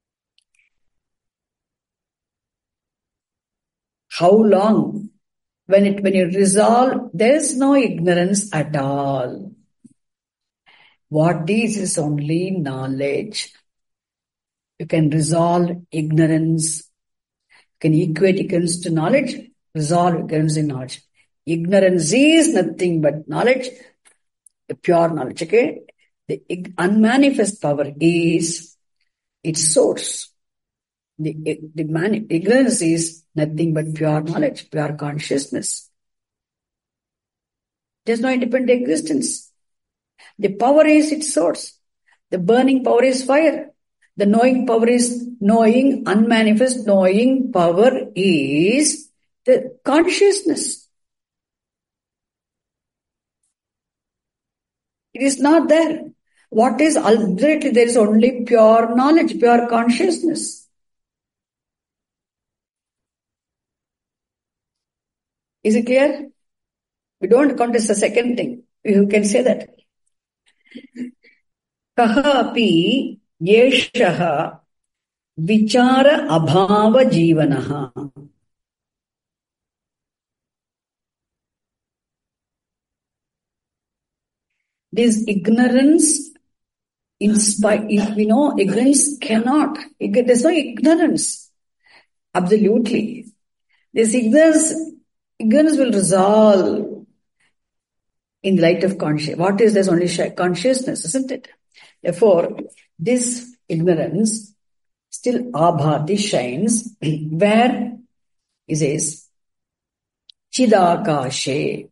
How long? When it, when you resolve, there is no ignorance at all. What is is only knowledge. You can resolve ignorance. You can equate ignorance to knowledge, resolve ignorance in knowledge. Ignorance is nothing but knowledge, the pure knowledge, okay? The unmanifest power is its source. The, the man, ignorance is nothing but pure knowledge, pure consciousness. There's no independent existence. The power is its source. The burning power is fire. The knowing power is knowing, unmanifest knowing power is the consciousness. It is not there. What is ultimately there is only pure knowledge, pure consciousness. Is it clear? We don't contest the second thing. You can say that. Kaha api yeshaha vichara abhava jivanaha. This ignorance, in spite, we know ignorance cannot, there's no ignorance. Absolutely. This ignorance, ignorance will resolve in light of consciousness. What is this? Only consciousness, isn't it? Therefore, this ignorance still abhati shines where he says chidakashe.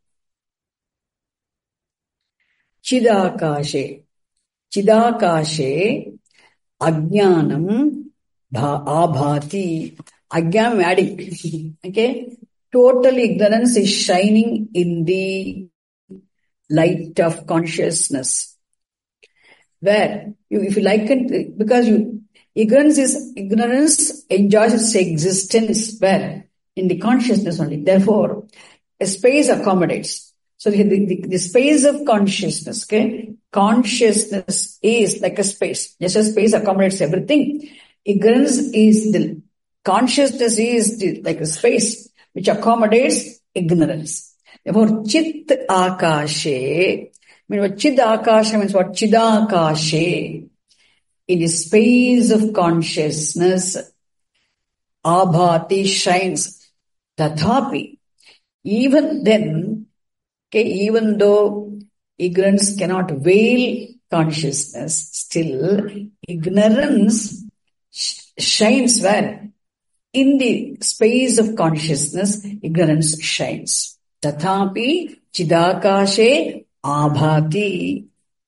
Chidakashe. Chidakashe ajnanam abhati. Ajnanam adding. Okay? Total ignorance is shining in the light of consciousness. Where, you, if you like it, because you, ignorance is, ignorance enjoys its existence where? In the consciousness only. Therefore, a space accommodates. So the, the, the space of consciousness, okay? Consciousness is like a space. Just as space accommodates everything. Ignorance is the, consciousness is the, like a space. which accommodates ignorance. Therefore, chit akashe, I mean, what chid akasha means what? Chidakashe. In the space of consciousness, abhati shines. Tathapi. Even then, okay, even though ignorance cannot veil consciousness, still ignorance sh- shines where? In the space of consciousness, ignorance shines. Tathapi chidakashe abhati.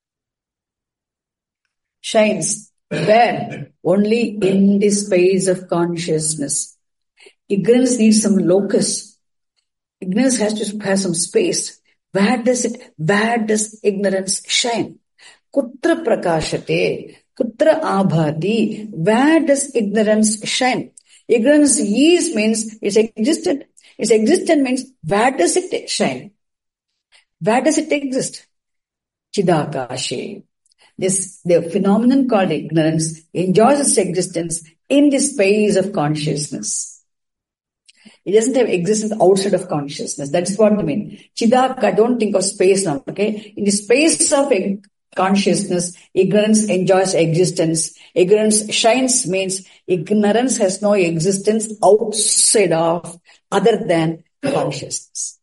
Shines where? Only in the space of consciousness. Ignorance needs some locus. Ignorance has to have some space. Where does it, where does ignorance shine? Kutra prakashate, kutra abhati, where does ignorance shine? Ignorance is means it's existent. It's existent means where does it shine? Where does it exist? Chidakashe. This, the phenomenon called ignorance enjoys its existence in the space of consciousness. It doesn't have existence outside of consciousness. That's what I mean. Chidaka, don't think of space now, okay? In the space of consciousness, ignorance enjoys existence. Ignorance shines means ignorance has no existence outside of, other than consciousness.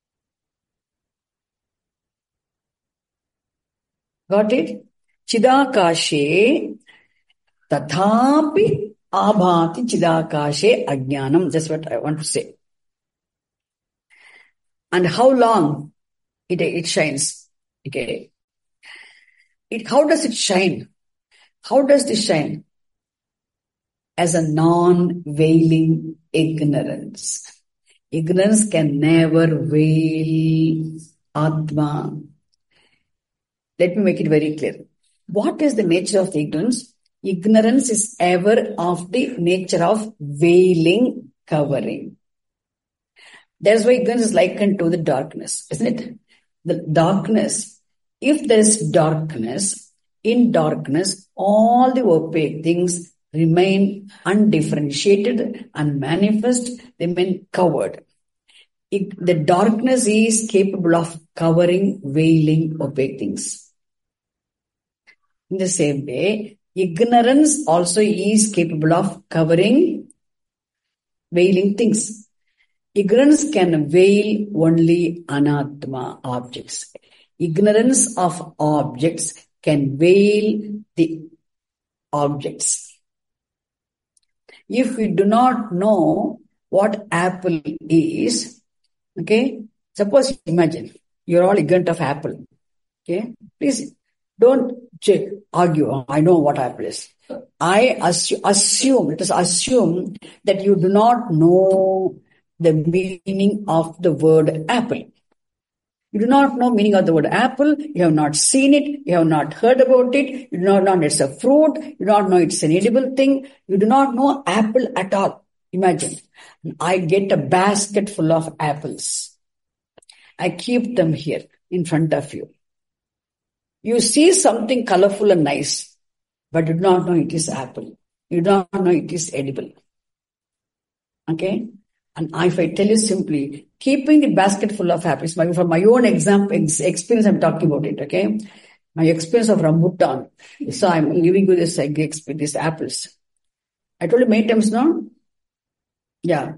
Got it? Chidakashe tathapi abhati chidakashe ajnanam. That's what I want to say. And how long it, it shines? Okay. It, how does it shine? How does this shine? As a non-veiling ignorance. Ignorance can never veil Atma. Let me make it very clear. What is the nature of the ignorance? Ignorance is ever of the nature of veiling, covering. That's why ignorance is likened to the darkness, isn't it? The darkness. If there is darkness, in darkness, all the opaque things remain undifferentiated, unmanifest, they remain covered. It, the darkness is capable of covering, veiling opaque things. In the same way, ignorance also is capable of covering, veiling things. Ignorance can veil only anatma, objects. Ignorance of objects can veil the objects. If we do not know what apple is, okay, suppose imagine you're all ignorant of apple, okay, please don't argue, I know what apple is. I assume, assume, let us assume that you do not know the meaning of the word apple. You do not know meaning of the word apple, you have not seen it, you have not heard about it, you do not know it's a fruit, you do not know it's an edible thing, you do not know apple at all. Imagine, I get a basket full of apples. I keep them here in front of you. You see something colorful and nice, but you do not know it is apple. You do not know it is edible. Okay? And if I tell you simply, keeping the basket full of apples, from my own example, experience I'm talking about it, okay? My experience of rambutan. So I'm giving you this, this apples. I told you many times now. Yeah.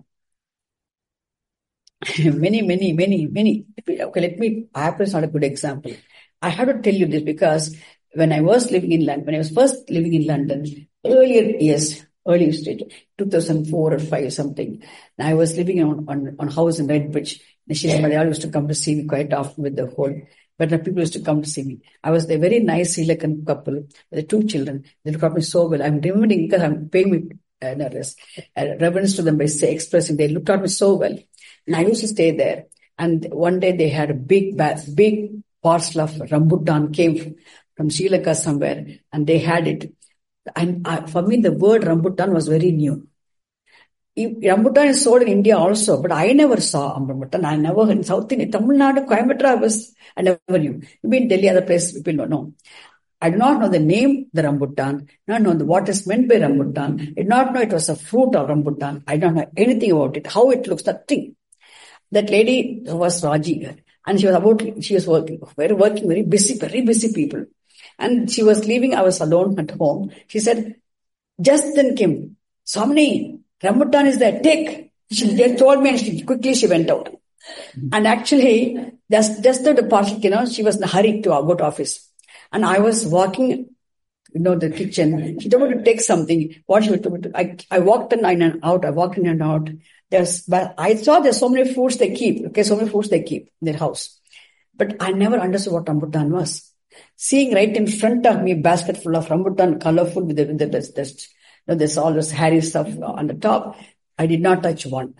many, many, many, many. Okay, let me, apple is not a good example. I have to tell you this because when I was living in London, when I was first living in London, earlier years, early stage, two thousand four or five something, and I was living on, on, on house in Redbridge. And she and Malayal used to come to see me quite often with the whole, but the people used to come to see me. I was a very nice Sri Lankan couple with the two children. They looked at me so well. I'm remembering because I'm paying me uh, uh, reverence to them by say, expressing. They looked at me so well. And I used to stay there. And one day they had a big, big parcel of rambutan came from Sri Lanka somewhere, and they had it. And I, for me, the word rambutan was very new. Rambutan is sold in India also, but I never saw rambutan. I never in South India, Tamil Nadu, Coimbatore, I was, I never knew. Maybe in Delhi, other places, people don't know. I do not know the name, the rambutan, not know what is meant by rambutan. I did not know it was a fruit of rambutan. I don't know anything about it, how it looks, nothing. That lady was Raji, and she was about, she was working, very working, very busy, very busy people. And she was leaving, I was alone at home. She said, just then came, Samani, rambutan is there, take. She told me and she, quickly she went out. And actually, just, just the departure, you know, she was in a hurry to go to office. And I was walking, you know, the kitchen. She told me to take something. What she told me to, I, I walked in and out. I walked in and out. There's, but I saw there's so many fruits they keep. Okay, so many fruits they keep in their house. But I never understood what rambutan was. Seeing right in front of me a basket full of rambutan, colorful with the, with the, this, this, you know, there's all this hairy stuff on the top. I did not touch one.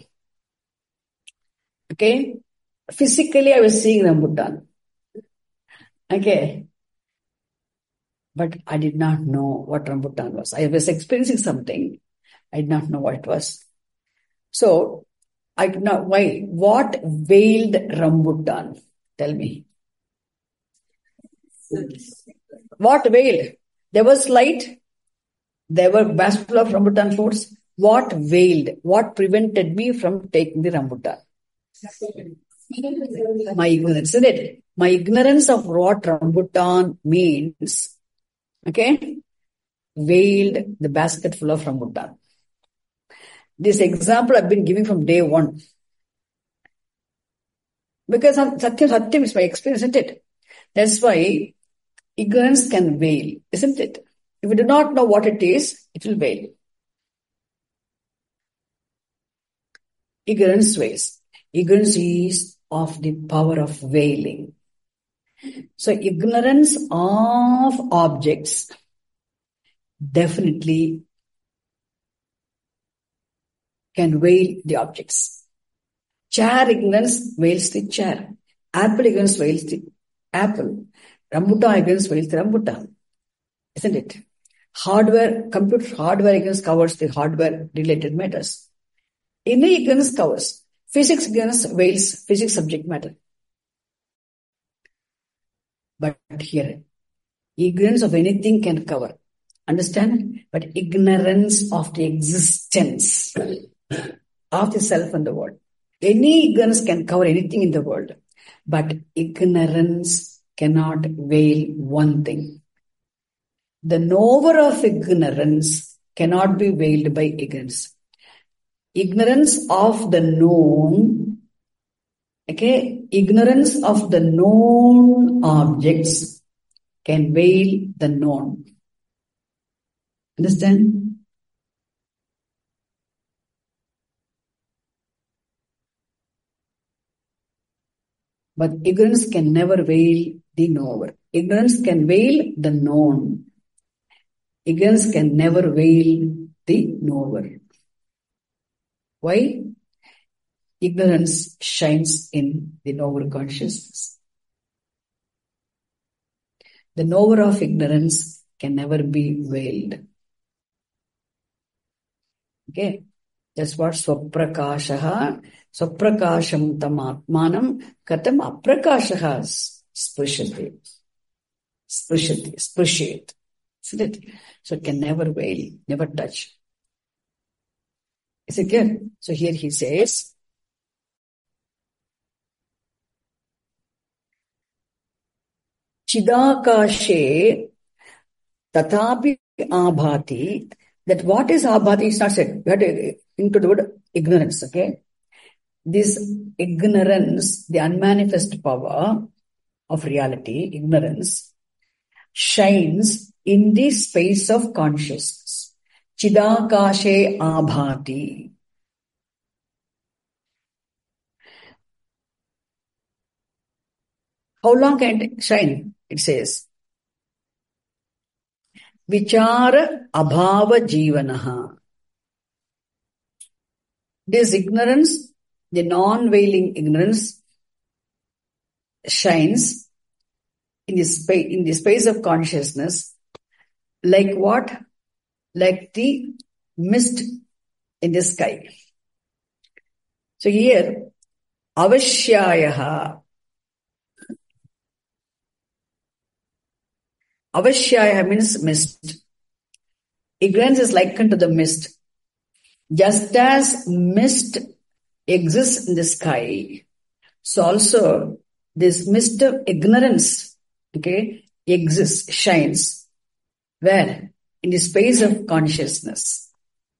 Okay. Physically, I was seeing rambutan. Okay. But I did not know what rambutan was. I was experiencing something. I did not know what it was. So, I did not, why? What veiled rambutan? Tell me. What veiled? There was light. There were basket of rambutan fruits. What veiled? What prevented me from taking the rambutan? My ignorance, isn't it? My ignorance of what rambutan means, okay, veiled the basket full of rambutan. This example I've been giving from day one. Because Satyam, Satyam is my experience, isn't it? That's why ignorance can veil, isn't it? If we do not know what it is, it will veil. Ignorance veils. Ignorance is of the power of veiling. So ignorance of objects definitely can veil the objects. Chair ignorance veils the chair. Apple ignorance veils the apple. Rambutan ignorance veils the rambutan. Isn't it? Hardware, computer hardware ignorance covers the hardware related matters. Inner ignorance covers. Physics ignorance veils physics subject matter. But here, ignorance of anything can cover. Understand? But ignorance of the existence of the self and the world. Any ignorance can cover anything in the world. But ignorance cannot veil one thing. The knower of ignorance cannot be veiled by ignorance. Ignorance of the known, okay, ignorance of the known objects can veil the known. Understand? But ignorance can never veil the knower. Ignorance can veil the known. Ignorance can never veil the knower. Why? Ignorance shines in the knower consciousness. The knower of ignorance can never be veiled. Okay? That's what Swaprakashaha, Swaprakasham tam atmanam katam aprakashaha sprushati. Sprushati, sprushate. Isn't it? So it can never veil, never touch. Is it clear? So here he says, Chidakashe tatapi abhati, that what is abhati is not said. You have to include the word ignorance, okay? This ignorance, the unmanifest power of reality, ignorance, shines in the space of consciousness. Chidakashe abhati. How long can it shine? It says, Vichara abhava jivanaha. This ignorance, the non-veiling ignorance, shines in the space, in the space of consciousness, like what? Like the mist in the sky. So here, avashyayaha. Avashyaya means mist. Ignorance is likened to the mist. Just as mist exists in the sky, so also this mist of ignorance, okay, exists, shines. Where? In the space of consciousness.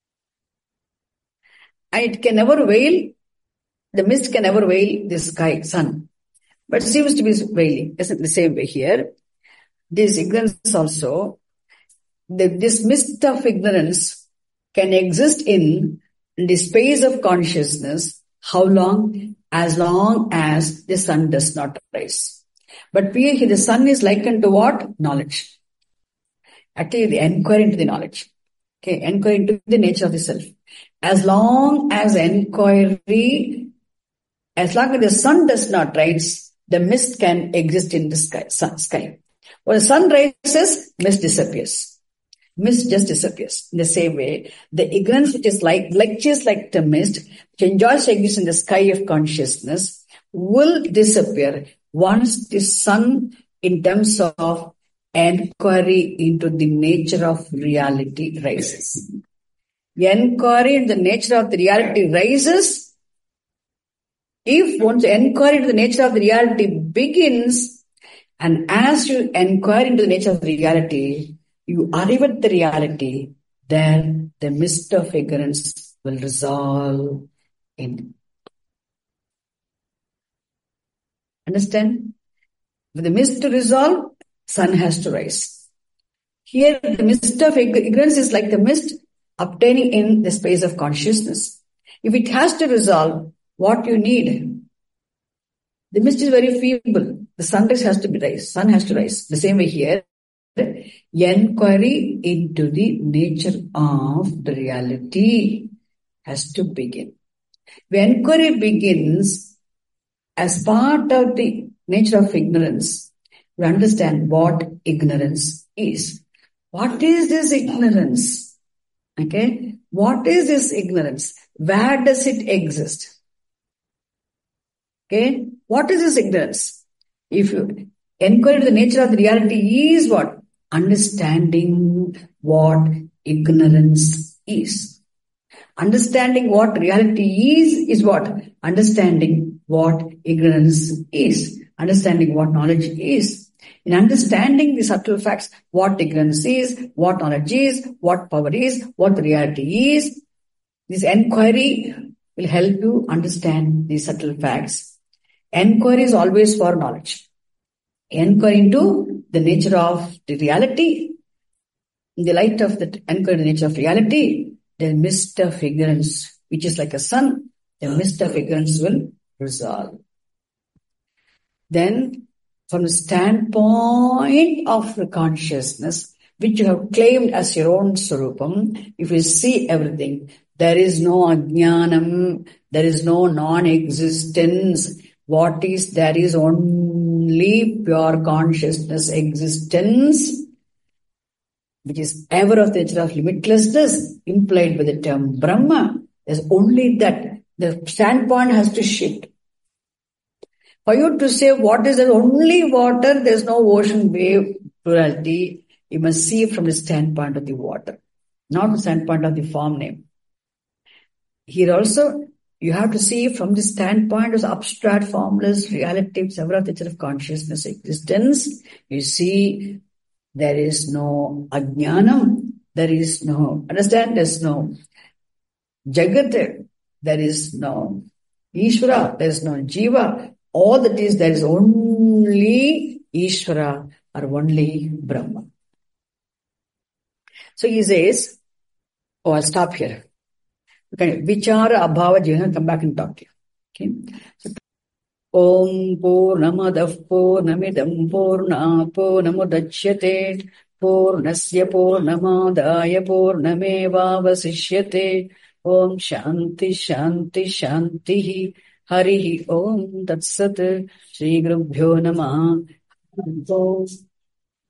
And it can never veil, the mist can never veil the sky, sun. But it seems to be veiling. Isn't the same way here? This ignorance also, the, this mist of ignorance can exist in the space of consciousness. How long? As long as the sun does not rise. But here the sun is likened to what? Knowledge. Actually, the inquiry into the knowledge. Okay, inquiry into the nature of the self. As long as inquiry, as long as the sun does not rise, the mist can exist in the sky. Sun, sky. When the sun rises, mist disappears. Mist just disappears. In the same way, the ignorance which is like, like just like the mist, which enjoys to exist in the sky of consciousness, will disappear once the sun, in terms of inquiry into the nature of reality, rises. The inquiry into the nature of the reality rises. If once the inquiry into the nature of the reality begins, and as you inquire into the nature of the reality, you arrive at the reality, then the mist of ignorance will resolve in. Understand? For the mist to resolve, sun has to rise. Here, the mist of ignorance is like the mist obtaining in the space of consciousness. If it has to resolve, what you need? The mist is very feeble. The sunrise has to be rise. Sun has to rise. The same way here, inquiry into the nature of the reality has to begin. When inquiry begins, as part of the nature of ignorance, we understand what ignorance is. What is this ignorance? Okay? What is this ignorance? Where does it exist? Okay? What is this ignorance? If you inquire into the nature of the reality is what? Understanding what ignorance is. Understanding what reality is, is what? Understanding what ignorance is. Understanding what knowledge is. In understanding the subtle facts, what ignorance is, what knowledge is, what power is, what the reality is, this inquiry will help you understand the subtle facts. Inquiry is always for knowledge. Inquiry into the nature of the reality, in the light of the inquiry into the nature of reality, the mist of ignorance, which is like a sun, the mist of ignorance will resolve. Then, from the standpoint of the consciousness, which you have claimed as your own Swarupam, if you see everything, there is no ajnanam, there is no non-existence. What is, there is only pure consciousness existence, which is ever of the nature of limitlessness, implied by the term Brahma. There's only that. The standpoint has to shift. For you to say what is there, only water, there's no ocean, wave, plurality, you must see from the standpoint of the water, not the standpoint of the form name. Here also, you have to see from the standpoint of abstract, formless, reality, several nature of consciousness existence. You see, there is no ajnanam, there is no, understand, there's no jagat, there is no Ishvara, there is no Jiva. All that is, there is only Ishvara or only Brahma. So he says, oh, I'll stop here. Okay, Vichara Abhava Jivana, come back and talk to you. Okay. So, Om Purnamadav Purnamidam Purna Purnamudachyate Purnasya Purnamadaya Purnameva Vasishyate Om Shanti Shanti Shanti Harihi Om Tat Sat Shri Gurubhyo Namah.